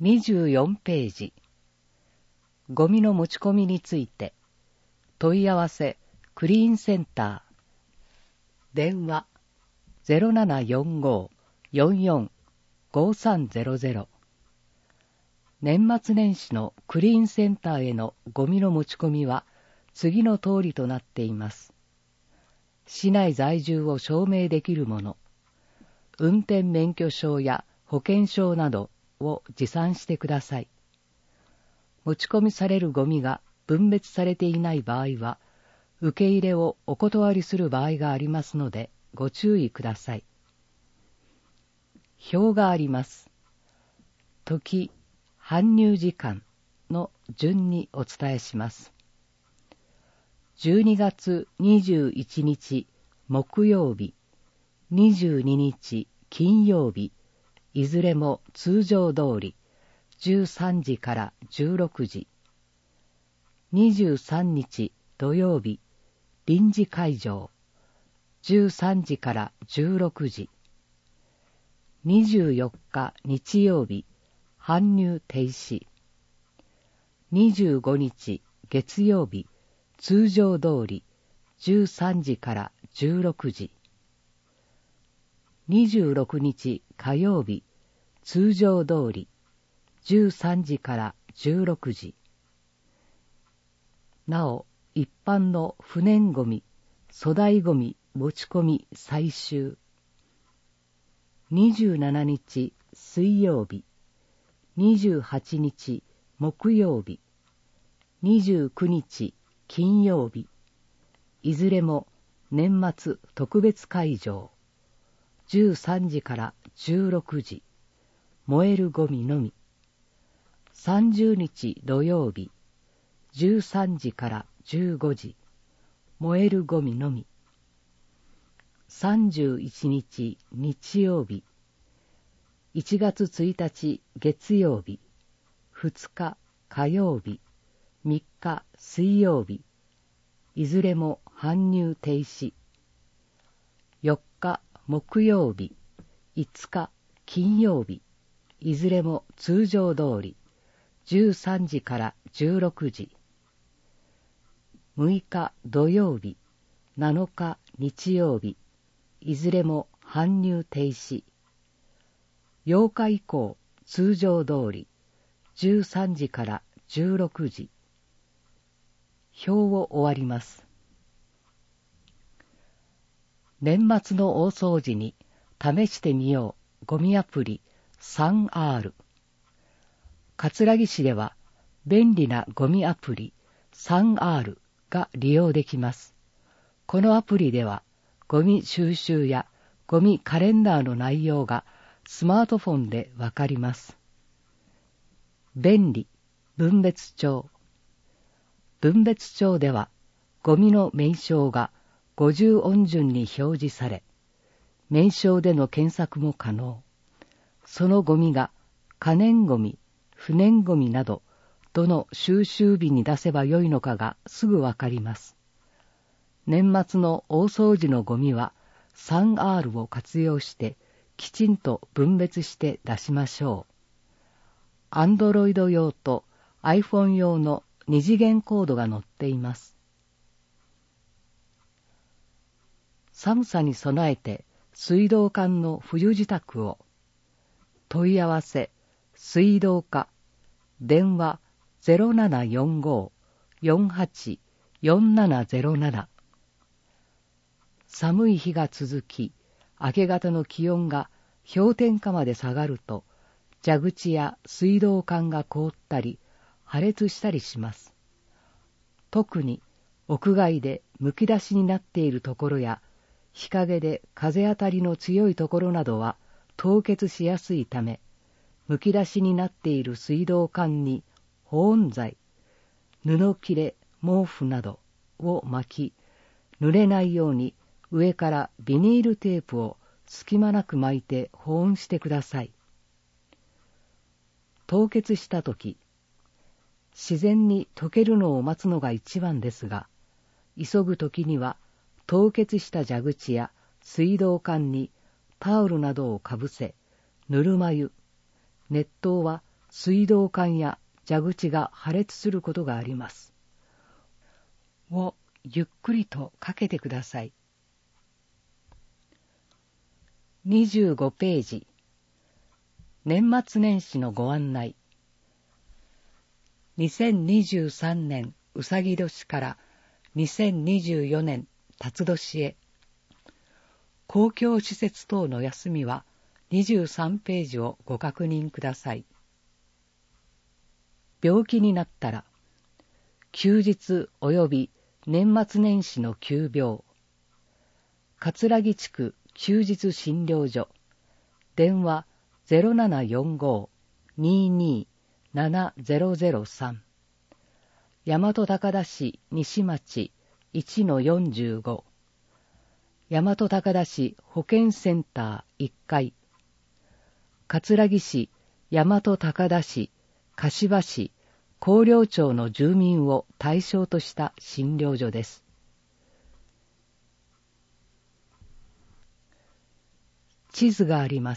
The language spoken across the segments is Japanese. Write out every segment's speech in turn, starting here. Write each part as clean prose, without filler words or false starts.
24ページ。ゴミの持ち込みについて。問い合わせクリーンセンター。電話 0745-445300。年末年始のクリーンセンターへのゴミの持ち込みは次の通りとなっています。市内在住を証明できるもの、運転免許証や保険証などを持参してください。持ち込みされるゴミが分別されていない場合は、受け入れをお断りする場合がありますので、ご注意ください。表があります。時、搬入時間の順にお伝えします。12月21日木曜日、22日金曜日、いずれも通常通り、13時から16時。23日土曜日、臨時会場、13時から16時。24日日曜日、搬入停止。25日月曜日、通常通り、13時から16時。26日火曜日、通常通り、13時から16時。なお、一般の不燃ゴミ、粗大ゴミ持ち込み最終。27日水曜日、28日木曜日、29日金曜日、いずれも年末特別会場、13時から16時、燃えるゴミのみ。30日土曜日、13時から15時、燃えるゴミのみ。31日日曜日、1月1日月曜日、2日火曜日、3日水曜日、いずれも搬入停止。4日木曜日、5日金曜日、いずれも通常通り、13時から16時。6日土曜日、7日日曜日、いずれも搬入停止。8日以降、通常通り、13時から16時。表を終わります。年末の大掃除に試してみようゴミアプリ 3R。葛城市では便利なゴミアプリ 3R が利用できます。このアプリではゴミ収集やゴミカレンダーの内容がスマートフォンでわかります。便利、分別帳。分別帳ではゴミの名称が50音順に表示され、名称での検索も可能。そのゴミが可燃ゴミ、不燃ゴミなど、どの収集日に出せばよいのかがすぐわかります。年末の大掃除のゴミは 3R を活用してきちんと分別して出しましょう。Android 用と iPhone 用の二次元コードが載っています。寒さに備えて水道管の冬支度を。問い合わせ水道課、電話 0745-484707。寒い日が続き、明け方の気温が氷点下まで下がると、蛇口や水道管が凍ったり、破裂したりします。特に屋外でむき出しになっているところや、日陰で風当たりの強いところなどは凍結しやすいため、むき出しになっている水道管に保温剤、布切れ、毛布などを巻き、濡れないように上からビニールテープを隙間なく巻いて保温してください。凍結したとき、自然に溶けるのを待つのが一番ですが、急ぐときには凍結した蛇口や水道管にタオルなどをかぶせ、ぬるま湯、熱湯は水道管や蛇口が破裂することがあります。をゆっくりとかけてください。25ページ。年末年始のご案内。2023年うさぎ年から2024年辰年へ。公共施設等の休みは23ページをご確認ください。病気になったら、休日及び年末年始の急病、葛城地区休日診療所、電話 0745-22-7003、大和高田市西町 1-45、大和高田市保健センター1階、葛城市、大和高田市、柏市、広陵町の住民を対象とした診療所です。地図があります。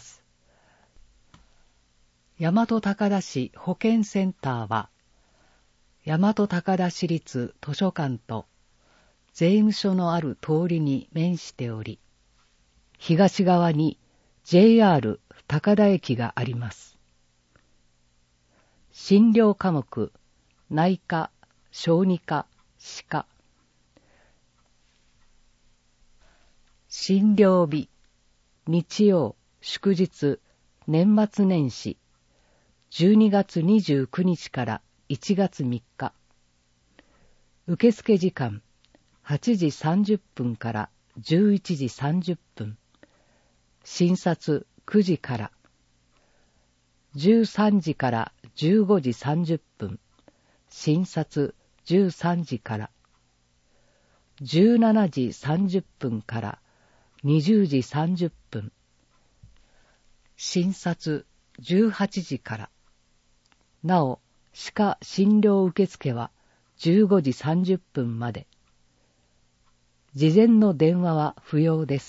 大和高田市保健センターは、大和高田市立図書館と税務署のある通りに面しており、東側に JR 高田駅があります。診療科目、内科、小児科、歯科。診療日、日曜、祝日、年末年始、12月29日から1月3日。受付時間、8時30分から11時30分。診察9時から。13時から15時30分。診察13時から。17時30分から20時30分。診察18時から。なお、歯科診療受付は15時30分まで。事前の電話は不要です。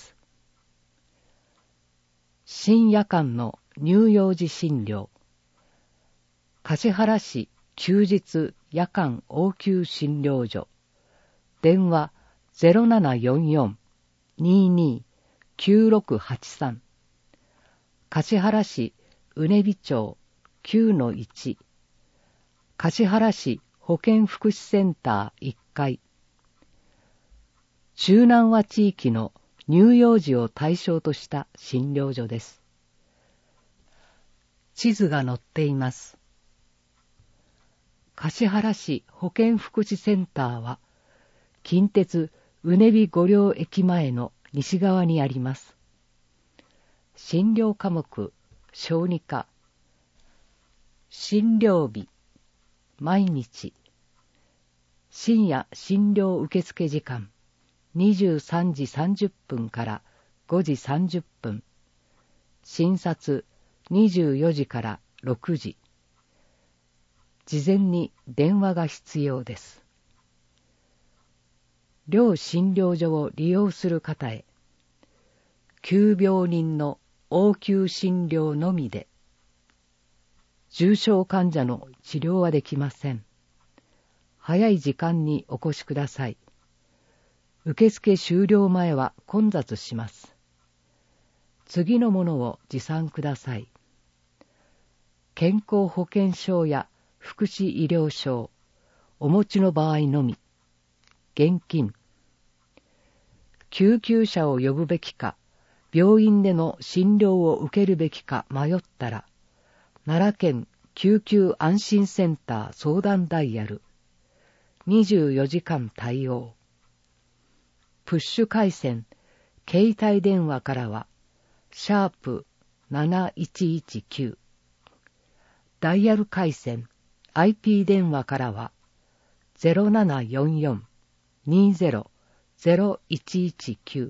深夜間の乳幼児診療。橿原市休日夜間応急診療所。電話 0744-22-9683。橿原市うねび町 9-1。橿原市保健福祉センター1階。中南和地域の乳幼児を対象とした診療所です。地図が載っています。橿原市保健福祉センターは、近鉄うねび御陵駅前の西側にあります。診療科目、小児科。診療日、毎日。深夜診療受付時間、23時30分から5時30分。診察、24時から6時。事前に電話が必要です。両診療所を利用する方へ、急病人の応急診療のみで、重症患者の治療はできません。早い時間にお越しください。受付終了前は混雑します。次のものを持参ください。健康保険証や福祉医療証、お持ちの場合のみ。現金。救急車を呼ぶべきか、病院での診療を受けるべきか迷ったら、奈良県救急安心センター相談ダイヤル。24時間対応。プッシュ回線、携帯電話からは、#7119。ダイヤル回線、IP 電話からは、0744-20-0119。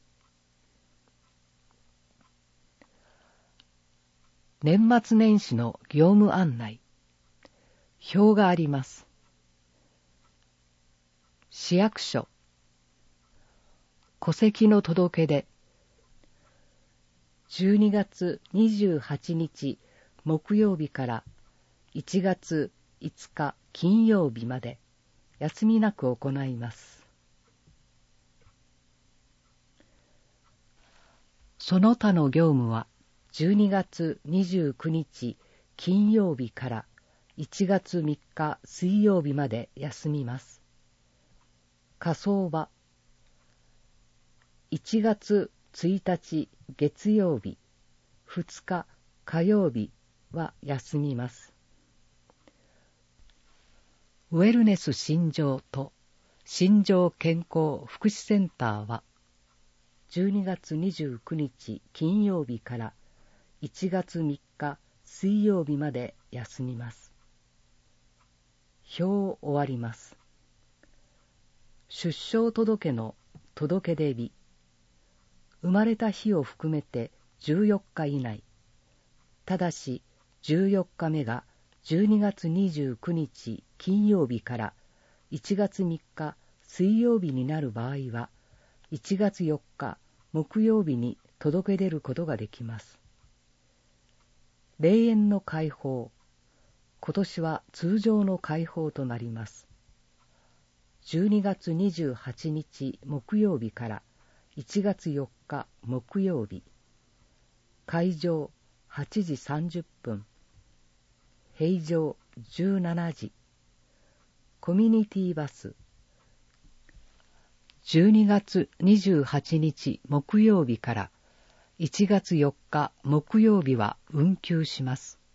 年末年始の業務案内。表があります。市役所。戸籍の届け出。12月28日木曜日から 1月5日金曜日まで休みなく行います。その他の業務は12月29日金曜日から1月3日水曜日まで休みます。火葬場1月1日月曜日、2日火曜日は休みます。ウェルネス新庄と新庄健康福祉センターは12月29日金曜日から1月3日水曜日まで休みます。表を終わります。出生届の届け出日、生まれた日を含めて14日以内、ただし14日目が12月29日金曜日から1月3日水曜日になる場合は、1月4日木曜日に届け出ることができます。霊園の開放、今年は通常の開放となります。12月28日木曜日から1月4日木曜日、開場8時30分、閉場17時、コミュニティバス、12月28日木曜日から1月4日木曜日は運休します。